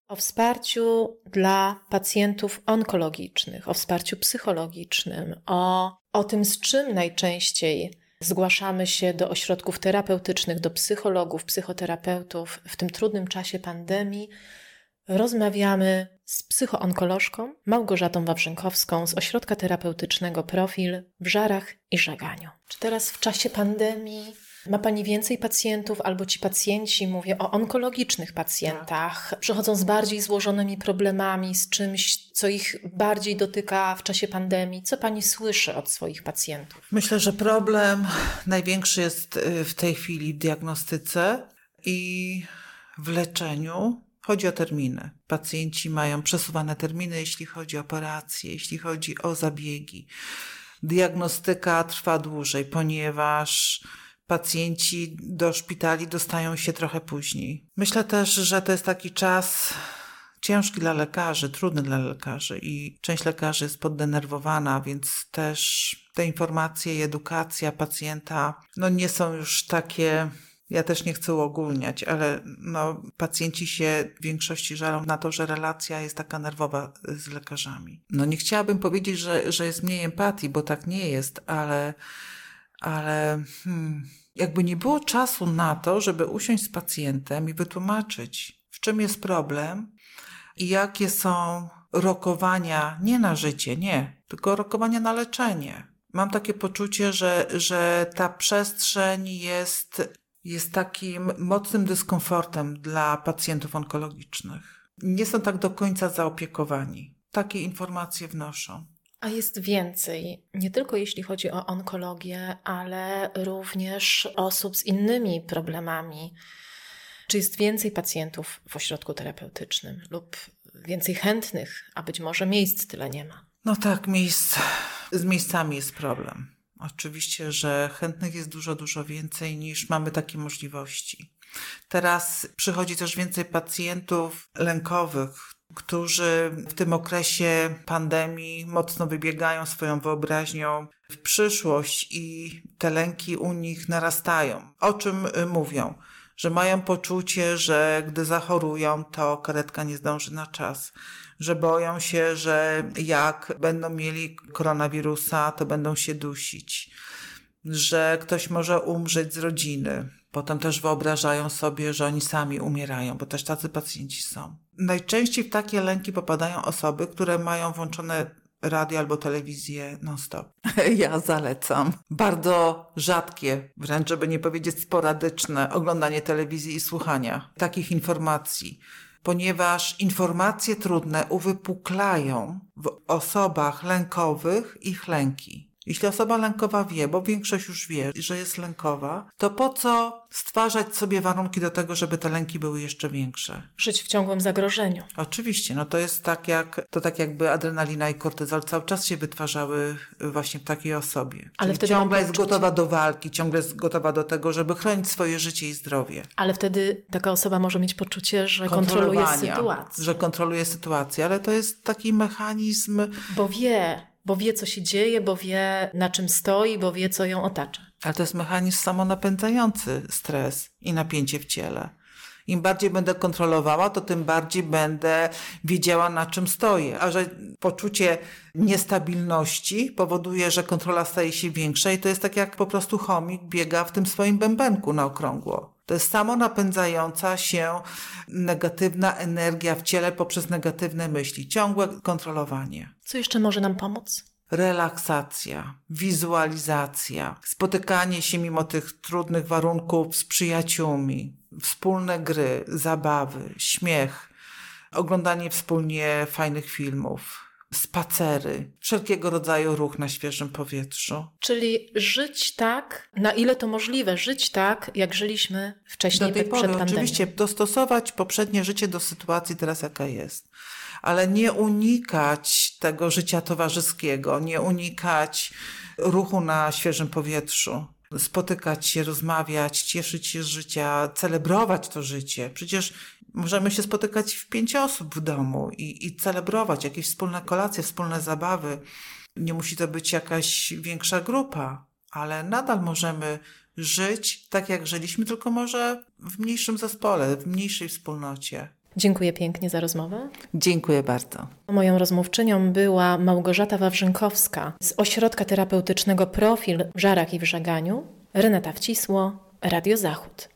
O wsparciu dla pacjentów onkologicznych, o wsparciu psychologicznym, o tym, z czym najczęściej zgłaszamy się do ośrodków terapeutycznych, do psychologów, psychoterapeutów w tym trudnym czasie pandemii, rozmawiamy z psychoonkolożką Małgorzatą Wawrzynkowską z Ośrodka Terapeutycznego Profil w Żarach i Żaganiu. Czy teraz w czasie pandemii ma Pani więcej pacjentów, albo ci pacjenci, mówię o onkologicznych pacjentach, przychodzą z bardziej złożonymi problemami, z czymś, co ich bardziej dotyka w czasie pandemii? Co Pani słyszy od swoich pacjentów? Myślę, że problem największy jest w tej chwili w diagnostyce i w leczeniu. Chodzi o terminy. Pacjenci mają przesuwane terminy, jeśli chodzi o operacje, jeśli chodzi o zabiegi. Diagnostyka trwa dłużej, ponieważ pacjenci do szpitali dostają się trochę później. Myślę też, że to jest taki czas ciężki dla lekarzy, trudny dla lekarzy i część lekarzy jest poddenerwowana, więc też te informacje i edukacja pacjenta nie są już takie. Ja też nie chcę uogólniać, ale pacjenci się w większości żalą na to, że relacja jest taka nerwowa z lekarzami. Nie chciałabym powiedzieć, że jest mniej empatii, bo tak nie jest, ale jakby nie było czasu na to, żeby usiąść z pacjentem i wytłumaczyć, w czym jest problem i jakie są rokowania, nie na życie, nie, tylko rokowania na leczenie. Mam takie poczucie, że ta przestrzeń jest takim mocnym dyskomfortem dla pacjentów onkologicznych. Nie są tak do końca zaopiekowani. Takie informacje wnoszą. A jest więcej, nie tylko jeśli chodzi o onkologię, ale również osób z innymi problemami. Czy jest więcej pacjentów w ośrodku terapeutycznym lub więcej chętnych, a być może miejsc tyle nie ma? Tak, z miejscami jest problem. Oczywiście, że chętnych jest dużo, dużo więcej niż mamy takie możliwości. Teraz przychodzi też więcej pacjentów lękowych, którzy w tym okresie pandemii mocno wybiegają swoją wyobraźnią w przyszłość i te lęki u nich narastają. O czym mówią? Że mają poczucie, że gdy zachorują, to karetka nie zdąży na czas. Że boją się, że jak będą mieli koronawirusa, to będą się dusić. Że ktoś może umrzeć z rodziny. Potem też wyobrażają sobie, że oni sami umierają, bo też tacy pacjenci są. Najczęściej w takie lęki popadają osoby, które mają włączone radio albo telewizję non-stop. Ja zalecam. Bardzo rzadkie, wręcz żeby nie powiedzieć sporadyczne, oglądanie telewizji i słuchania takich informacji. Ponieważ informacje trudne uwypuklają w osobach lękowych ich lęki. Jeśli osoba lękowa wie, bo większość już wie, że jest lękowa, to po co stwarzać sobie warunki do tego, żeby te lęki były jeszcze większe? Żyć w ciągłym zagrożeniu. Oczywiście, to jest tak jakby adrenalina i kortyzol cały czas się wytwarzały właśnie w takiej osobie. Ale wtedy ciągle jest gotowa do walki, ciągle jest gotowa do tego, żeby chronić swoje życie i zdrowie. Ale wtedy taka osoba może mieć poczucie, że kontroluje sytuację. Że kontroluje sytuację, ale to jest taki mechanizm. Bo wie, co się dzieje, bo wie, na czym stoi, bo wie, co ją otacza. Ale to jest mechanizm samonapędzający stres i napięcie w ciele. Im bardziej będę kontrolowała, to tym bardziej będę wiedziała, na czym stoję. A że poczucie niestabilności powoduje, że kontrola staje się większa i to jest tak jak po prostu chomik biega w tym swoim bębenku na okrągło. To jest samonapędzająca się negatywna energia w ciele poprzez negatywne myśli. Ciągłe kontrolowanie. Co jeszcze może nam pomóc? Relaksacja, wizualizacja, spotykanie się mimo tych trudnych warunków z przyjaciółmi, wspólne gry, zabawy, śmiech, oglądanie wspólnie fajnych filmów, spacery, wszelkiego rodzaju ruch na świeżym powietrzu. Czyli żyć tak, na ile to możliwe, żyć tak, jak żyliśmy wcześniej do tej przed pory, pandemią. Oczywiście dostosować poprzednie życie do sytuacji teraz, jaka jest. Ale nie unikać tego życia towarzyskiego, nie unikać ruchu na świeżym powietrzu. Spotykać się, rozmawiać, cieszyć się z życia, celebrować to życie. Przecież możemy się spotykać w 5 osób w domu i celebrować jakieś wspólne kolacje, wspólne zabawy. Nie musi to być jakaś większa grupa, ale nadal możemy żyć tak, jak żyliśmy, tylko może w mniejszym zespole, w mniejszej wspólnocie. Dziękuję pięknie za rozmowę. Dziękuję bardzo. Moją rozmówczynią była Małgorzata Wawrzynkowska z Ośrodka Terapeutycznego Profil w Żarach i w Żaganiu, Renata Wcisło, Radio Zachód.